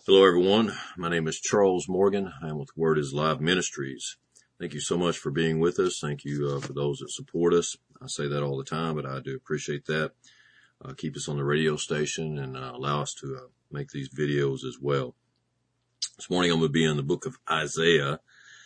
Hello, everyone. My name is Charles Morgan. I am with Word is Live Ministries. Thank you so much for being with us. Thank you for those that support us. I say that all the time, but I do appreciate that. Keep us on the radio station and allow us to make these videos as well. This morning I'm going to be in the book of Isaiah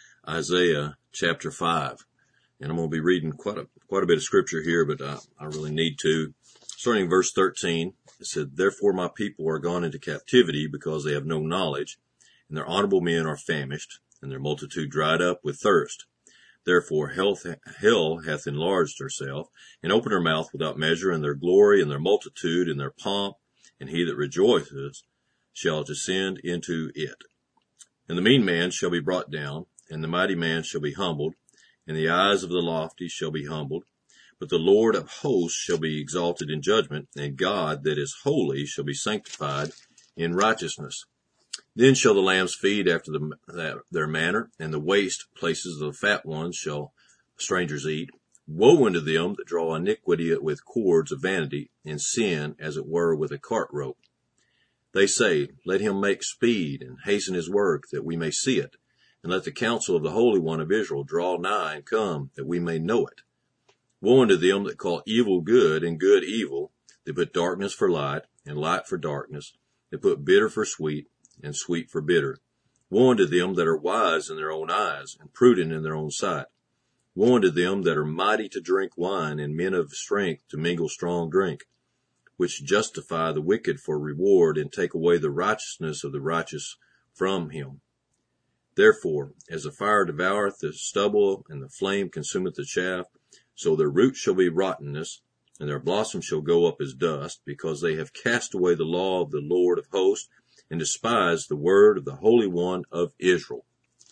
chapter 5. And I'm going to be reading quite a bit of scripture here, but I really need to. Starting in verse 13, it said, "Therefore my people are gone into captivity because they have no knowledge, and their honorable men are famished, and their multitude dried up with thirst. Therefore hell hath enlarged herself, and opened her mouth without measure, and their glory, and their multitude, and their pomp, and he that rejoiceth shall descend into it. And the mean man shall be brought down, and the mighty man shall be humbled, and the eyes of the lofty shall be humbled. But the Lord of hosts shall be exalted in judgment, and God that is holy shall be sanctified in righteousness. Then shall the lambs feed after their manner, and the waste places of the fat ones shall strangers eat. Woe unto them that draw iniquity with cords of vanity, and sin as it were with a cart rope. They say, Let him make speed, and hasten his work, that we may see it. And let the counsel of the Holy One of Israel draw nigh and come, that we may know it. Woe unto them that call evil good and good evil, that put darkness for light and light for darkness, that put bitter for sweet and sweet for bitter. Woe unto them that are wise in their own eyes and prudent in their own sight. Woe unto them that are mighty to drink wine and men of strength to mingle strong drink, which justify the wicked for reward and take away the righteousness of the righteous from him. Therefore, as the fire devoureth the stubble and the flame consumeth the chaff, so their roots shall be rottenness, and their blossoms shall go up as dust, because they have cast away the law of the Lord of hosts, and despised the word of the Holy One of Israel."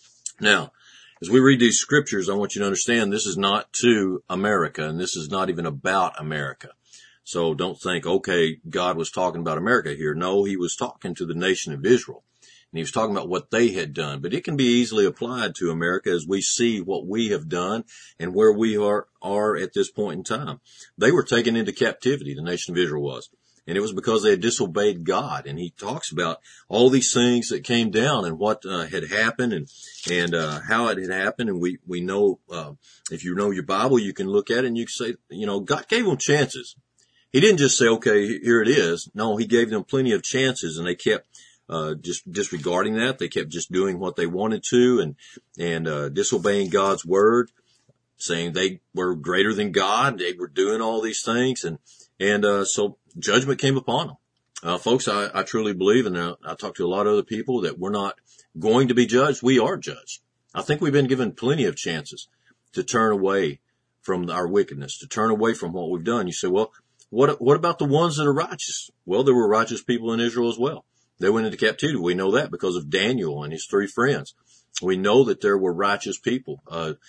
Now, as we read these scriptures, I want you to understand this is not to America, and this is not even about America. So don't think, okay, God was talking about America here. No, he was talking to the nation of Israel. And he was talking about what they had done, but it can be easily applied to America as we see what we have done and where we are at this point in time. They were taken into captivity, the nation of Israel was, and it was because they had disobeyed God. And he talks about all these things that came down and what had happened and how it had happened. And we know, if you know your Bible, you can look at it and you can say, God gave them chances. He didn't just say, okay, here it is. No, he gave them plenty of chances, and they kept just disregarding that. They kept just doing what they wanted to and disobeying God's word, saying they were greater than God. They were doing all these things. And so judgment came upon them. Folks, I truly believe, and I talk to a lot of other people, that we're not going to be judged. We are judged. I think we've been given plenty of chances to turn away from our wickedness, to turn away from what we've done. You say, well, what about the ones that are righteous? Well, there were righteous people in Israel as well. They went into captivity. We know that because of Daniel and his 3 friends. We know that there were righteous people.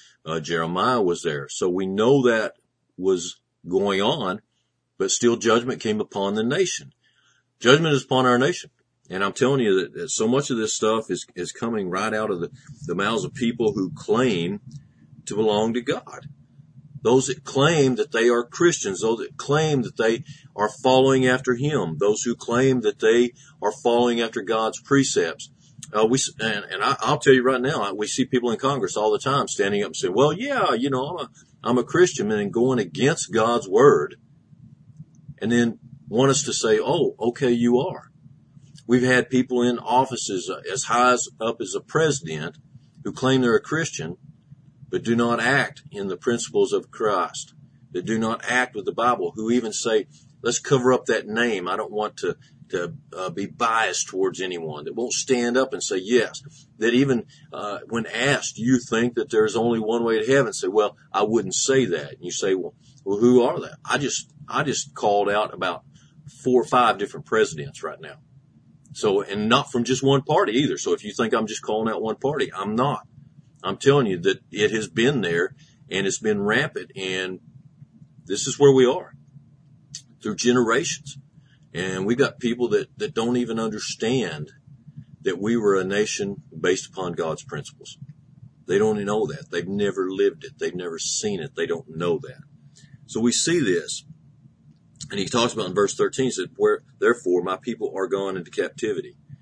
Jeremiah was there. So we know that was going on, but still judgment came upon the nation. Judgment is upon our nation. And I'm telling you that so much of this stuff is coming right out of the mouths of people who claim to belong to God. Those that claim that they are Christians, those that claim that they are following after him, those who claim that they are following after God's precepts. I'll tell you right now, we see people in Congress all the time standing up and saying, well, yeah, I'm a Christian, and going against God's word, and then want us to say, oh, okay, you are. We've had people in offices as high up as a president who claim they're a Christian, but do not act in the principles of Christ, that do not act with the Bible, who even say, let's cover up that name. I don't want to be biased towards anyone, that won't stand up and say yes, that even when asked, do you think that there's only one way to heaven? Say, well, I wouldn't say that. And you say, well, who are they? I just called out about 4 or 5 different presidents right now. So, and not from just one party either. So if you think I'm just calling out one party, I'm not. I'm telling you that it has been there and it's been rampant, and this is where we are through generations. And we got people that don't even understand that we were a nation based upon God's principles. They don't know that. They've never lived it. They've never seen it. They don't know that. So we see this. And he talks about in verse 13, he said, therefore my people are gone into captivity.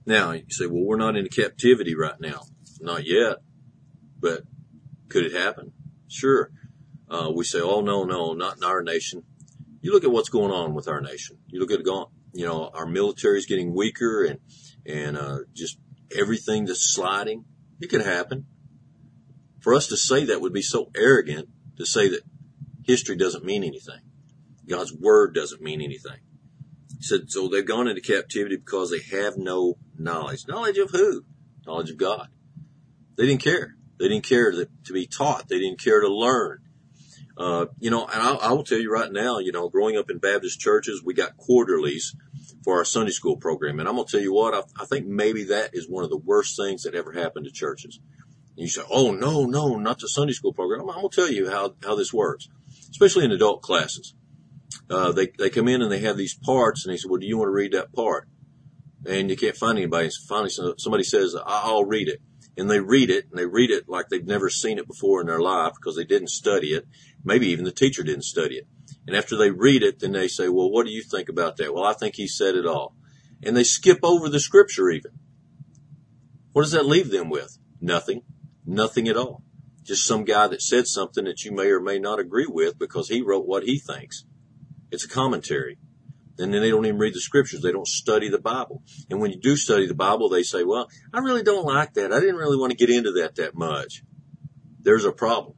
Now, you say, well, we're not in captivity right now. Not yet, but could it happen? Sure. We say, oh, no, not in our nation. You look at what's going on with our nation. You look at our military is getting weaker and just everything that's sliding. It could happen. For us to say that would be so arrogant to say that history doesn't mean anything. God's word doesn't mean anything. He said, so they've gone into captivity because they have no knowledge. Knowledge of who? Knowledge of God. They didn't care. They didn't care to be taught. They didn't care to learn. And I will tell you right now, growing up in Baptist churches, we got quarterlies for our Sunday school program. And I'm going to tell you what, I think maybe that is one of the worst things that ever happened to churches. And you say, oh, no, not the Sunday school program. I'm going to tell you how this works, especially in adult classes. They come in and they have these parts and they say, well, do you want to read that part? And you can't find anybody. So finally, somebody says, I'll read it. And they read it like they've never seen it before in their life because they didn't study it. Maybe even the teacher didn't study it. And after they read it, then they say, well, what do you think about that? Well, I think he said it all. And they skip over the scripture even. What does that leave them with? Nothing at all. Just some guy that said something that you may or may not agree with because he wrote what he thinks. It's a commentary. And then they don't even read the scriptures. They don't study the Bible. And when you do study the Bible, they say, well, I really don't like that. I didn't really want to get into that much. There's a problem.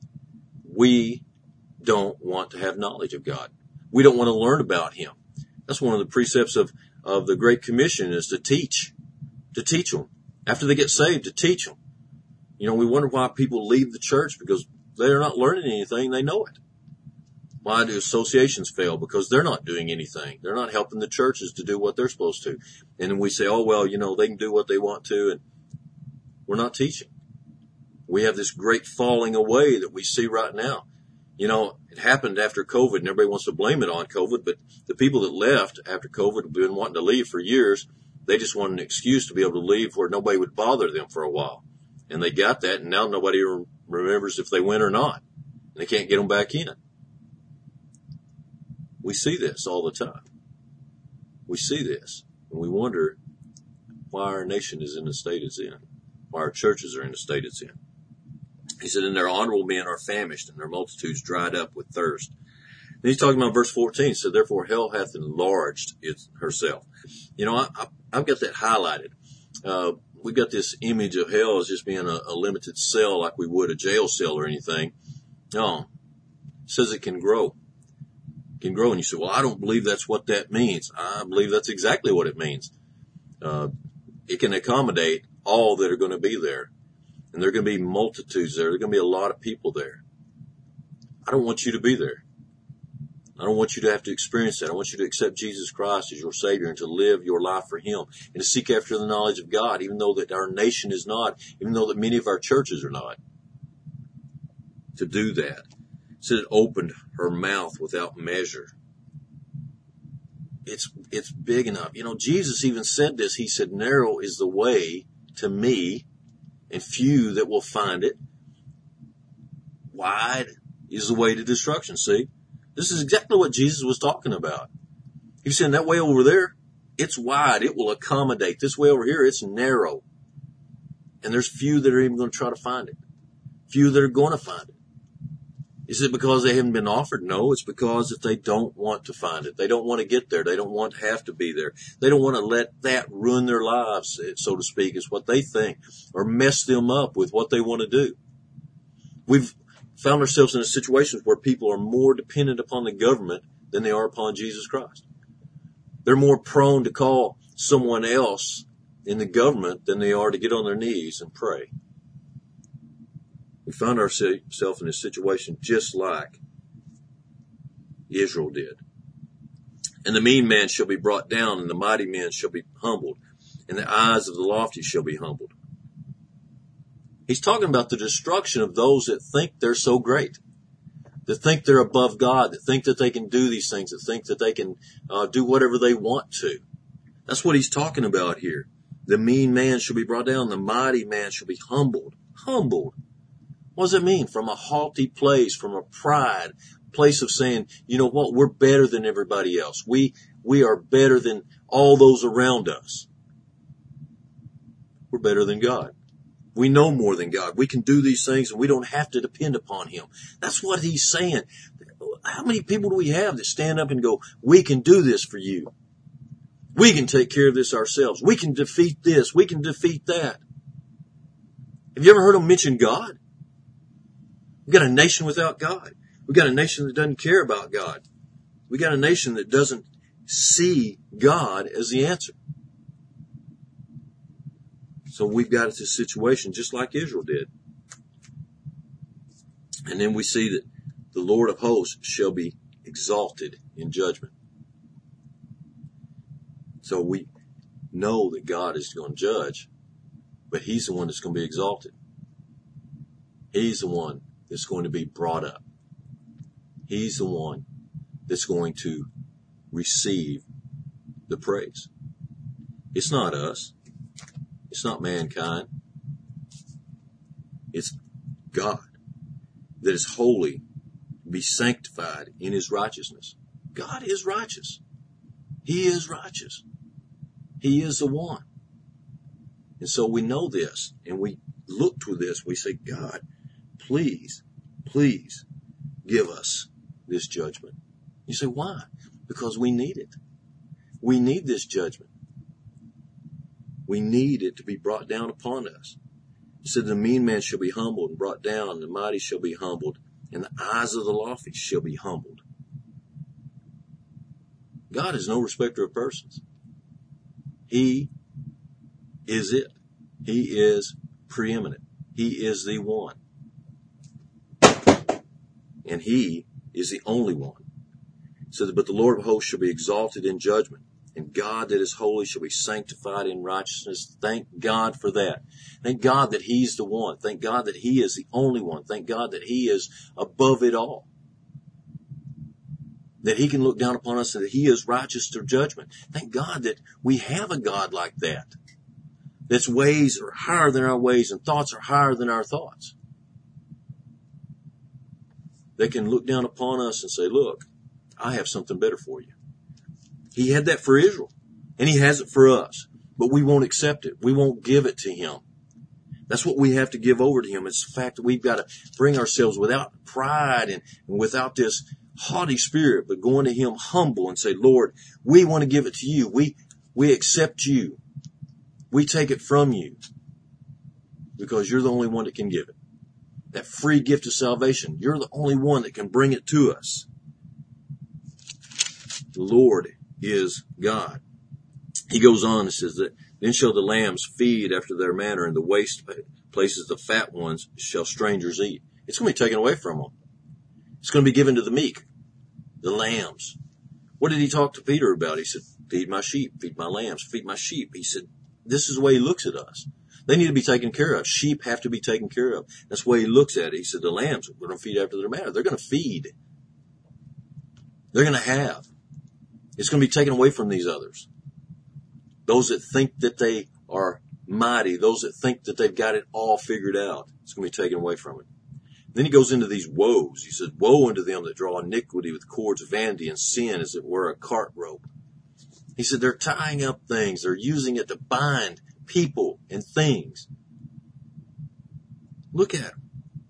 We don't want to have knowledge of God. We don't want to learn about him. That's one of the precepts of the Great Commission is to teach them. After they get saved, to teach them. We wonder why people leave the church because they're not learning anything. They know it. Why do associations fail? Because they're not doing anything. They're not helping the churches to do what they're supposed to. And then we say, oh, well, they can do what they want to. And we're not teaching. We have this great falling away that we see right now. It happened after COVID and everybody wants to blame it on COVID. But the people that left after COVID have been wanting to leave for years. They just wanted an excuse to be able to leave where nobody would bother them for a while. And they got that. And now nobody remembers if they went or not. And they can't get them back in. We see this all the time. We see this, and we wonder why our nation is in the state it's in, why our churches are in the state it's in. He said, and their honorable men are famished, and their multitudes dried up with thirst. Then he's talking about verse 14. He said, therefore hell hath enlarged herself. I've got that highlighted. We've got this image of hell as just being a limited cell like we would a jail cell or anything. No, it says it can grow. Can grow. And you say, well, I don't believe that's what that means. I believe that's exactly what it means. It can accommodate all that are going to be there. And there are going to be multitudes there. There are going to be a lot of people there. I don't want you to be there. I don't want you to have to experience that. I want you to accept Jesus Christ as your Savior and to live your life for him and to seek after the knowledge of God, even though that our nation is not, even though that many of our churches are not. To do that. It said it opened her mouth without measure. It's big enough. Jesus even said this. He said, narrow is the way to me, and few that will find it. Wide is the way to destruction. See, this is exactly what Jesus was talking about. He said, that way over there, it's wide. It will accommodate. This way over here, it's narrow. And there's few that are even going to try to find it. Few that are going to find it. Is it because they haven't been offered? No, it's because that they don't want to find it. They don't want to get there. They don't want to have to be there. They don't want to let that ruin their lives, so to speak, is what they think, or mess them up with what they want to do. We've found ourselves in a situation where people are more dependent upon the government than they are upon Jesus Christ. They're more prone to call someone else in the government than they are to get on their knees and pray. We found ourselves in a situation just like Israel did. And the mean man shall be brought down, and the mighty men shall be humbled, and the eyes of the lofty shall be humbled. He's talking about the destruction of those that think they're so great, that think they're above God, that think that they can do these things, that think that they can do whatever they want to. That's what he's talking about here. The mean man shall be brought down, the mighty man shall be humbled. Humbled. What does it mean? From a haughty place, from a pride, place of saying, you know what, we're better than everybody else. We are better than all those around us. we're better than God. We know more than God. We can do these things and we don't have to depend upon Him. That's what He's saying. How many people do we have that stand up and go, we can do this for you. We can take care of this ourselves. We can defeat this. We can defeat that. Have you ever heard them mention God? We've got a nation without God. We've got a nation that doesn't care about God. We've got a nation that doesn't see God as the answer. So we've got this situation just like Israel did. And then we see that the Lord of hosts shall be exalted in judgment. So we know that God is going to judge, but He's the one that's going to be exalted. He's the one that's going to be brought up. He's the one that's going to receive the praise. It's not us. It's not mankind. It's God that is holy, be sanctified in His righteousness. God is righteous. He is righteous. He is the one. And so we know this, and we look to this. We say, God, please, please give us this judgment. You say, why? Because we need it. We need this judgment. We need it to be brought down upon us. He said, the mean man shall be humbled and brought down, and the mighty shall be humbled, and the eyes of the lofty shall be humbled. God is no respecter of persons. He is it. He is preeminent. He is the one. And He is the only one. So that, but the Lord of hosts shall be exalted in judgment, and God that is holy shall be sanctified in righteousness. Thank God for that. Thank God that He's the one. Thank God that He is the only one. Thank God that He is above it all. That He can look down upon us and that He is righteous to judgment. Thank God that we have a God like that. That's ways are higher than our ways and thoughts are higher than our thoughts. They can look down upon us and say, look, I have something better for you. He had that for Israel, and He has it for us, but we won't accept it. We won't give it to Him. That's what we have to give over to Him. It's the fact that we've got to bring ourselves without pride and without this haughty spirit, but going to Him humble and say, Lord, we want to give it to you. We accept you. We take it from you because you're the only one that can give it. That free gift of salvation, you're the only one that can bring it to us. The Lord is God. He goes on and says that, then shall the lambs feed after their manner, and the waste places, the fat ones, shall strangers eat. It's going to be taken away from them. It's going to be given to the meek, the lambs. What did He talk to Peter about? He said, feed my sheep, feed my lambs, feed my sheep. He said, this is the way He looks at us. They need to be taken care of. Sheep have to be taken care of. That's the way He looks at it. He said, the lambs, we're going to feed after their manner. They're going to feed. They're going to have. It's going to be taken away from these others. Those that think that they are mighty, those that think that they've got it all figured out, it's going to be taken away from it. Then He goes into these woes. He says, woe unto them that draw iniquity with cords of vanity and sin as it were a cart rope. He said, they're tying up things. They're using it to bind people and things. Look at them.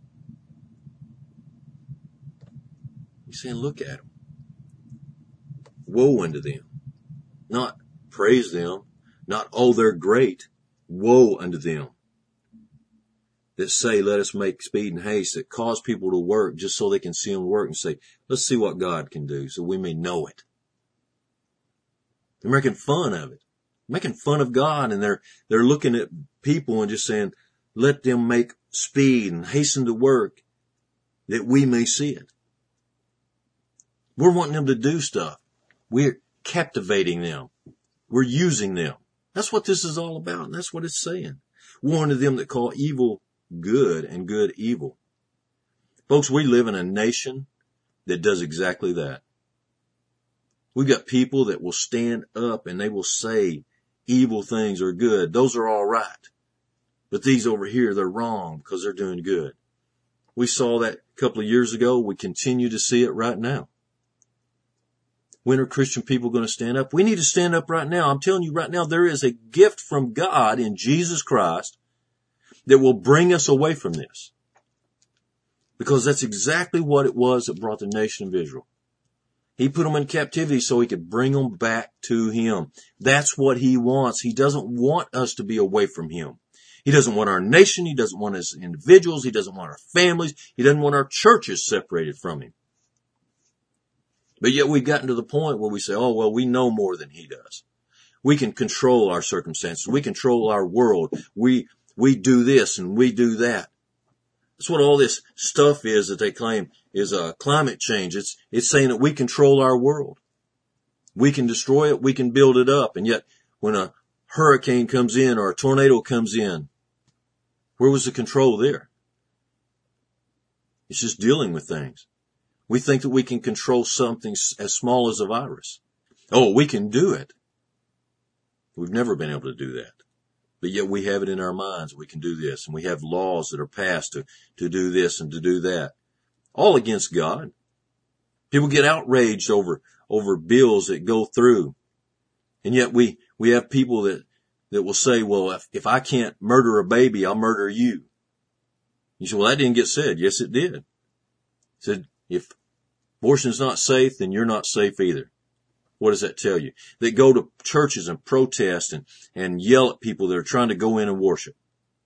He's saying, look at them. Woe unto them. Not praise them. Not, oh, they're great. Woe unto them that say, let us make speed and haste, that cause people to work just so they can see them work and say, let's see what God can do so we may know it. They're making fun of it. Making fun of God, and they're looking at people and just saying, let them make speed and hasten to work that we may see it. We're wanting them to do stuff. We're captivating them. We're using them. That's what this is all about, and that's what it's saying. Woe unto them that call evil good and good evil. Folks, we live in a nation that does exactly that. We've got people that will stand up and they will say evil things are good. Those are all right. But these over here, they're wrong because they're doing good. We saw that a couple of years ago. We continue to see it right now. When are Christian people going to stand up? We need to stand up right now. I'm telling you right now, there is a gift from God in Jesus Christ that will bring us away from this. Because that's exactly what it was that brought the nation of Israel. He put them in captivity so he could bring them back to him. That's what he wants. He doesn't want us to be away from him. He doesn't want our nation. He doesn't want us individuals. He doesn't want our families. He doesn't want our churches separated from him. But yet we've gotten to the point where we say, oh, well, we know more than he does. We can control our circumstances. We control our world. We do this and we do that. That's what all this stuff is that they claim is climate change. It's saying that we control our world. We can destroy it. We can build it up. And yet when a hurricane comes in or a tornado comes in, where was the control there? It's just dealing with things. We think that we can control something as small as a virus. Oh, we can do it. We've never been able to do that. But yet we have it in our minds. We can do this. And we have laws that are passed to do this and to do that. All against God. People get outraged over bills that go through. And yet we have people that will say, well, if I can't murder a baby, I'll murder you. You say, well, that didn't get said. Yes, it did. It said, if abortion is not safe, then you're not safe either. What does that tell you? They go to churches and protest and yell at people that are trying to go in and worship.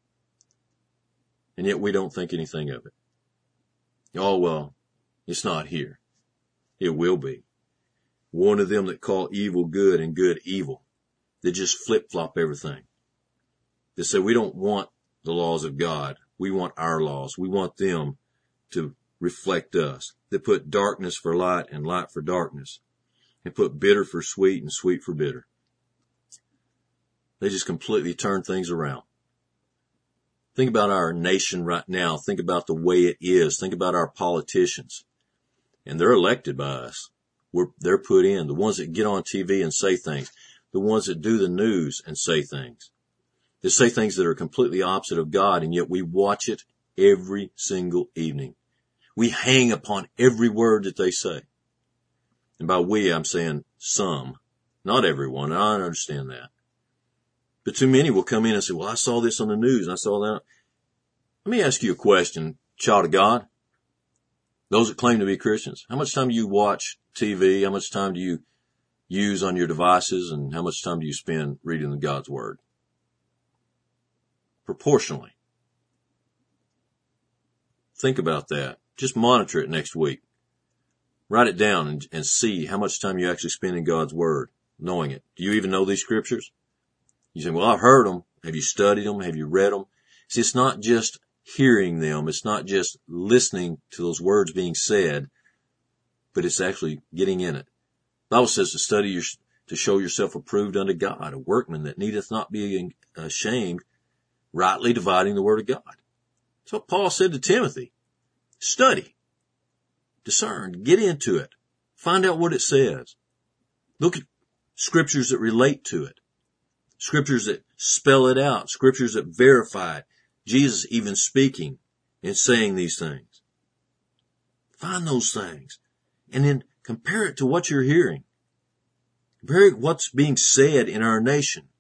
And yet we don't think anything of it. Oh, well, it's not here. It will be. One of them that call evil good and good evil. They just flip-flop everything. They say we don't want the laws of God. We want our laws. We want them to reflect us. They put darkness for light and light for darkness. And put bitter for sweet and sweet for bitter. They just completely turn things around. Think about our nation right now. Think about the way it is. Think about our politicians. And they're elected by us. They're put in. The ones that get on TV and say things. The ones that do the news and say things. They say things that are completely opposite of God, and yet we watch it every single evening. We hang upon every word that they say. And by we, I'm saying some, not everyone. I understand that. But too many will come in and say, well, I saw this on the news and I saw that. Let me ask you a question, child of God. Those that claim to be Christians, how much time do you watch TV? How much time do you use on your devices? And how much time do you spend reading God's Word? Proportionally. Think about that. Just monitor it next week. Write it down and see how much time you actually spend in God's Word, knowing it. Do you even know these scriptures? You say, well, I've heard them. Have you studied them? Have you read them? See, it's not just hearing them. It's not just listening to those words being said, but it's actually getting in it. The Bible says to study to show yourself approved unto God, a workman that needeth not be ashamed, rightly dividing the word of God. That's what Paul said to Timothy. Study. Discern, get into it, find out what it says. Look at scriptures that relate to it, scriptures that spell it out, scriptures that verify it. Jesus even speaking and saying these things. Find those things and then compare it to what you're hearing. Compare what's being said in our nation.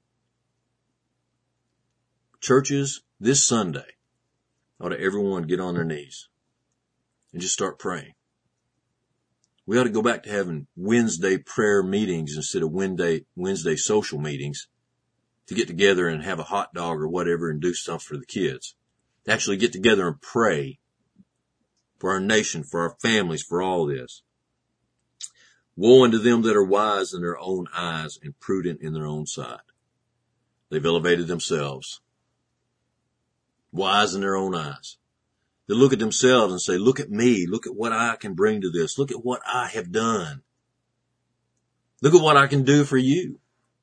Churches this Sunday ought to everyone get on their knees and just start praying. We ought to go back to having Wednesday prayer meetings instead of Wednesday social meetings to get together and have a hot dog or whatever and do stuff for the kids. To actually get together and pray for our nation, for our families, for all this. Woe unto them that are wise in their own eyes and prudent in their own sight. They've elevated themselves. Wise in their own eyes. They look at themselves and say, look at me. Look at what I can bring to this. Look at what I have done. Look at what I can do for you.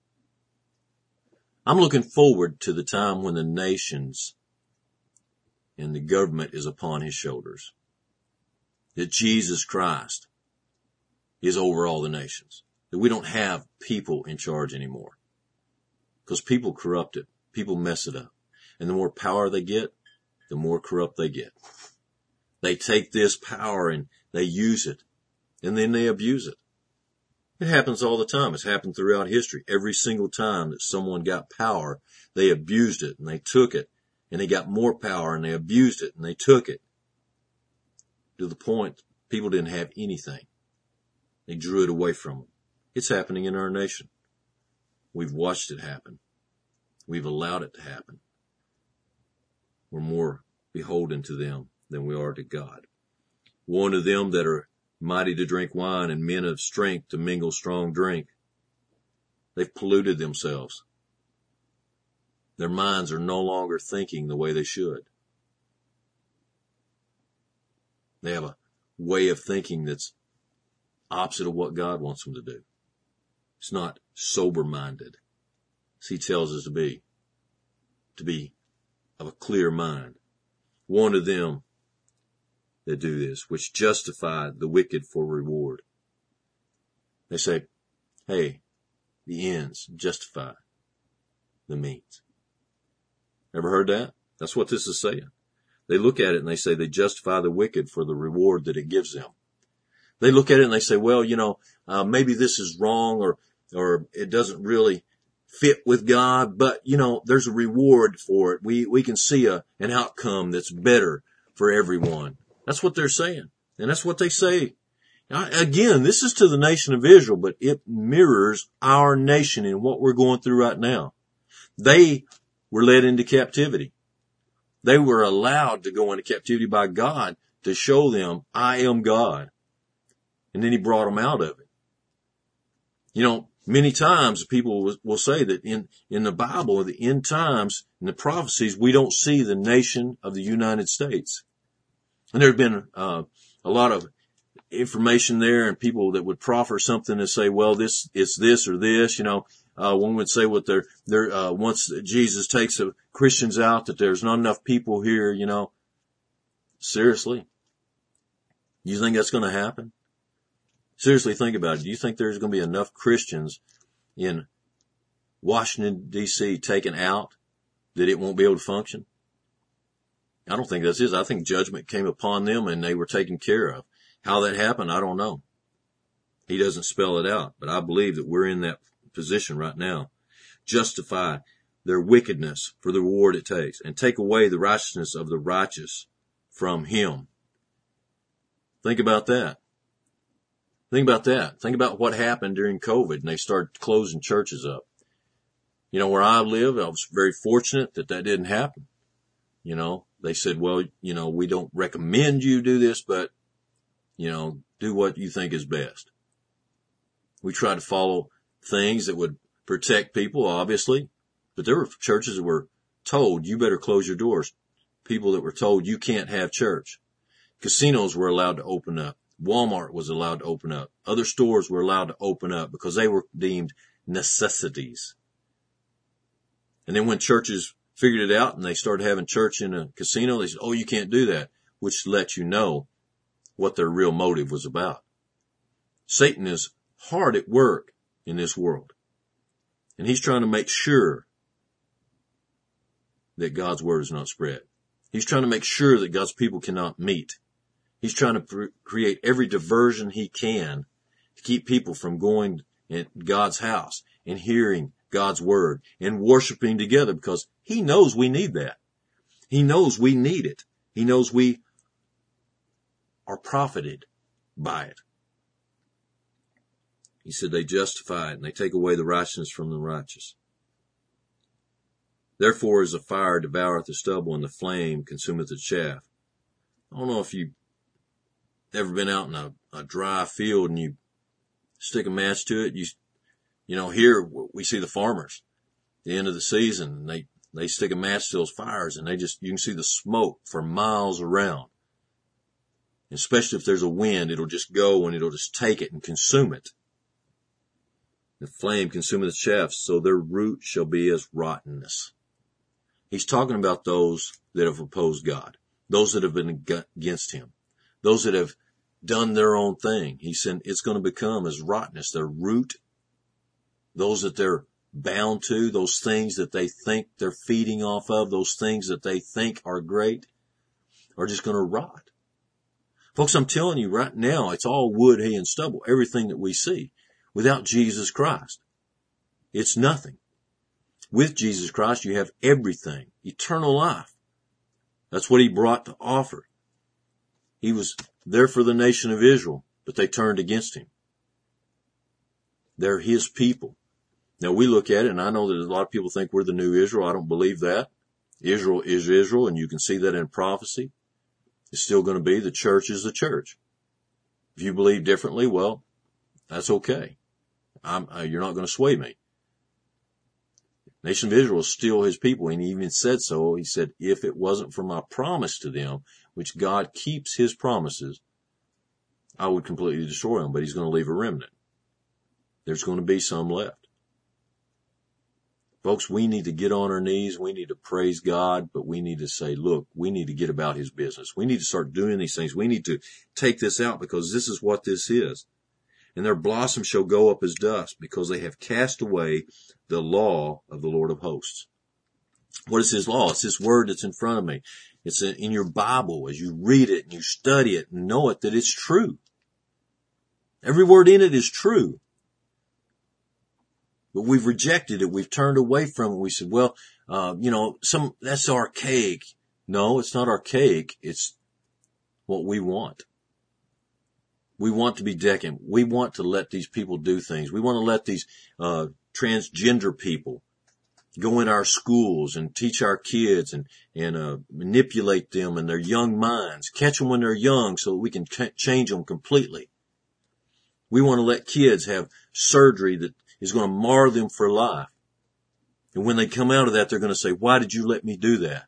I'm looking forward to the time when the nations and the government is upon his shoulders. That Jesus Christ is over all the nations. That we don't have people in charge anymore. Because people corrupt it. People mess it up. And the more power they get, the more corrupt they get. They take this power and they use it, and then they abuse it. It happens all the time. It's happened throughout history. Every single time that someone got power, they abused it and they took it, and they got more power and they abused it and they took it to the point people didn't have anything. They drew it away from them. It's happening in our nation. We've watched it happen. We've allowed it to happen. We're more beholden to them than we are to God. Woe to them that are mighty to drink wine and men of strength to mingle strong drink. They've polluted themselves. Their minds are no longer thinking the way they should. They have a way of thinking that's opposite of what God wants them to do. It's not sober-minded, as He tells us to be of a clear mind. Woe to them that do this, which justify the wicked for reward. They say, hey, the ends justify the means. Ever heard that? That's what this is saying. They look at it and they say they justify the wicked for the reward that it gives them. They look at it and they say, well, maybe this is wrong or it doesn't really fit with God, but there's a reward for it. We can see an outcome that's better for everyone. That's what they're saying. And that's what they say. Now, again, this is to the nation of Israel, but it mirrors our nation and what we're going through right now. They were led into captivity. They were allowed to go into captivity by God to show them, I am God. And then He brought them out of it. Many times people will say that in the Bible, in the end times, in the prophecies, we don't see the nation of the United States. And there have been a lot of information there, and people that would proffer something and say, well, it's this or this. One would say what they're once Jesus takes the Christians out, that there's not enough people here. Seriously, you think that's going to happen? Seriously, think about it. Do you think there's going to be enough Christians in Washington, D.C. taken out that it won't be able to function? I don't think that's it. I think judgment came upon them and they were taken care of. How that happened, I don't know. He doesn't spell it out, but I believe that we're in that position right now. Justify their wickedness for the reward it takes, and take away the righteousness of the righteous from Him. Think about that. Think about that. Think about what happened during COVID and they started closing churches up. Where I live, I was very fortunate that didn't happen. They said, well, we don't recommend you do this, but, do what you think is best. We try to follow things that would protect people, obviously, but there were churches that were told, you better close your doors. People that were told you can't have church. Casinos were allowed to open up. Walmart was allowed to open up. Other stores were allowed to open up because they were deemed necessities. And then when churches figured it out and they started having church in a casino, they said, oh, you can't do that, which lets you know what their real motive was about. Satan is hard at work in this world, and he's trying to make sure that God's word is not spread. He's trying to make sure that God's people cannot meet. He's trying to create every diversion he can to keep people from going in God's house and hearing God's word and worshiping together, because he knows we need that. He knows we need it. He knows we are profited by it. He said they justify it and they take away the righteousness from the righteous. Therefore as the fire devoureth the stubble and the flame consumeth the chaff. I don't know if you've ever been out in a dry field and you stick a match to it. Here we see the farmers at the end of the season, and they stick a match to those fires and you can see the smoke for miles around. Especially if there's a wind, it'll just go and it'll just take it and consume it. The flame consumeth the chaff, so their root shall be as rottenness. He's talking about those that have opposed God, those that have been against him, those that have done their own thing. He said it's going to become as rottenness. Their root, those that they're bound to, those things that they think they're feeding off of, those things that they think are great, are just going to rot. Folks, I'm telling you right now, it's all wood, hay, and stubble, everything that we see. without Jesus Christ. It's nothing. With Jesus Christ, you have everything. Eternal life. That's what he brought to offer. He was there for the nation of Israel, but they turned against him. They're his people. Now we look at it, and I know that a lot of people think we're the new Israel. I don't believe that. Israel is Israel, and you can see that in prophecy. It's still going to be the church is the church. If you believe differently, well, that's okay. You're not going to sway me. Nation of Israel is still his people, and he even said so. He said, if it wasn't for my promise to them, which God keeps his promises, I would completely destroy them, but he's going to leave a remnant. There's going to be some left. Folks, we need to get on our knees. We need to praise God, but we need to say, look, we need to get about his business. We need to start doing these things. We need to take this out because this is what this is. And their blossom shall go up as dust because they have cast away the law of the Lord of hosts. What is his law? It's this word that's in front of me. It's in your Bible as you read it and you study it and know it that it's true. Every word in it is true. But we've rejected it. We've turned away from it. We said, well, that's archaic. No, it's not archaic. It's what we want. We want to be decadent. We want to let these people do things. We want to let these transgender people go in our schools and teach our kids and manipulate them and their young minds, catch them when they're young so that we can change them completely. We want to let kids have surgery that is going to mar them for life. And when they come out of that, they're going to say, why did you let me do that?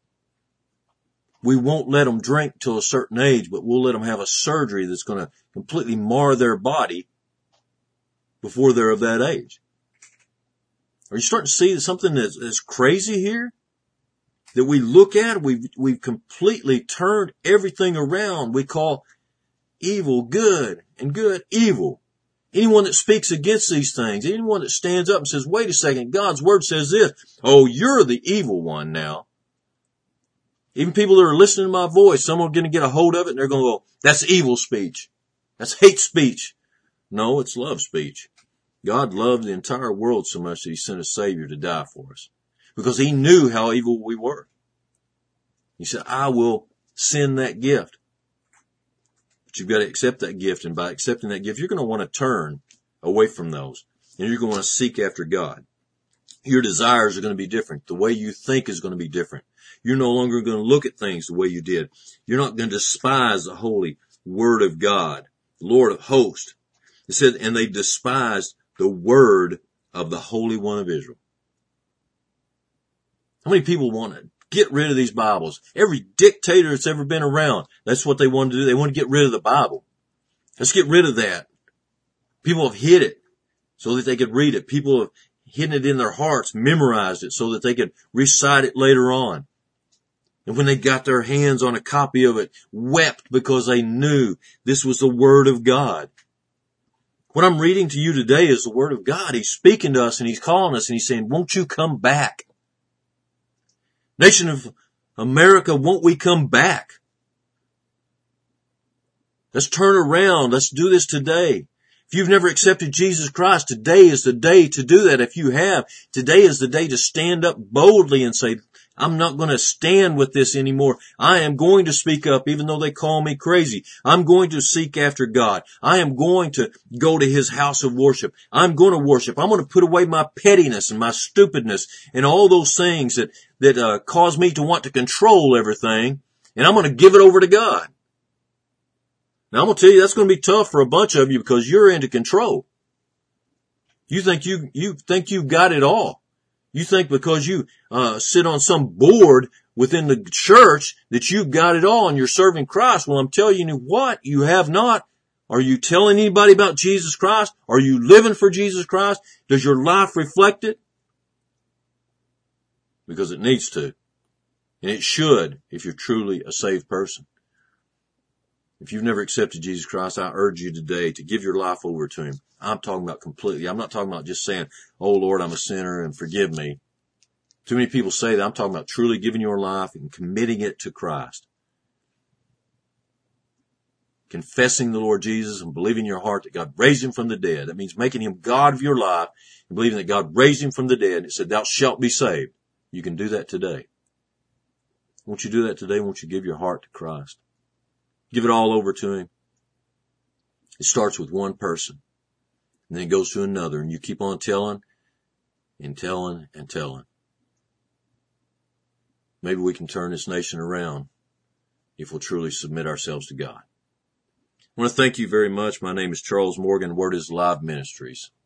We won't let them drink till a certain age, but we'll let them have a surgery that's going to completely mar their body before they're of that age. Are you starting to see something that's crazy here? That we look at, we've completely turned everything around. We call evil good and good evil. Anyone that speaks against these things, anyone that stands up and says, wait a second, God's word says this. Oh, you're the evil one now. Even people that are listening to my voice, some are going to get a hold of it and they're going to go, that's evil speech. That's hate speech. No, it's love speech. God loved the entire world so much that he sent a Savior to die for us because he knew how evil we were. He said, I will send that gift. But you've got to accept that gift. And by accepting that gift, you're going to want to turn away from those and you're going to want to seek after God. Your desires are going to be different. The way you think is going to be different. You're no longer going to look at things the way you did. You're not going to despise the holy word of God, Lord of hosts. It said, and they despised the word of the Holy One of Israel. How many people want to get rid of these Bibles? Every dictator that's ever been around, that's what they want to do. They want to get rid of the Bible. Let's get rid of that. People have hid it so that they could read it. People have hidden it in their hearts, memorized it so that they could recite it later on. And when they got their hands on a copy of it, wept because they knew this was the Word of God. What I'm reading to you today is the Word of God. He's speaking to us and he's calling us and he's saying, won't you come back? Nation of America, won't we come back? Let's turn around. Let's do this today. If you've never accepted Jesus Christ, today is the day to do that. If you have, today is the day to stand up boldly and say, I'm not going to stand with this anymore. I am going to speak up even though they call me crazy. I'm going to seek after God. I am going to go to his house of worship. I'm going to worship. I'm going to put away my pettiness and my stupidness and all those things that cause me to want to control everything. And I'm going to give it over to God. Now I'm going to tell you that's going to be tough for a bunch of you because you're into control. You think you've got it all. You think because you sit on some board within the church that you've got it all and you're serving Christ. Well, I'm telling you what, you have not. Are you telling anybody about Jesus Christ? Are you living for Jesus Christ? Does your life reflect it? Because it needs to. And it should if you're truly a saved person. If you've never accepted Jesus Christ, I urge you today to give your life over to him. I'm talking about completely. I'm not talking about just saying, oh Lord, I'm a sinner and forgive me. Too many people say that. I'm talking about truly giving your life and committing it to Christ. confessing the Lord Jesus and believing in your heart that God raised him from the dead. That means making him God of your life and believing that God raised him from the dead. It said, thou shalt be saved. You can do that today. Won't you do that today? Won't you give your heart to Christ? Give it all over to him. It starts with one person, and then it goes to another, and you keep on telling and telling and telling. Maybe we can turn this nation around if we'll truly submit ourselves to God. I want to thank you very much. My name is Charles Morgan, Word is Alive Ministries.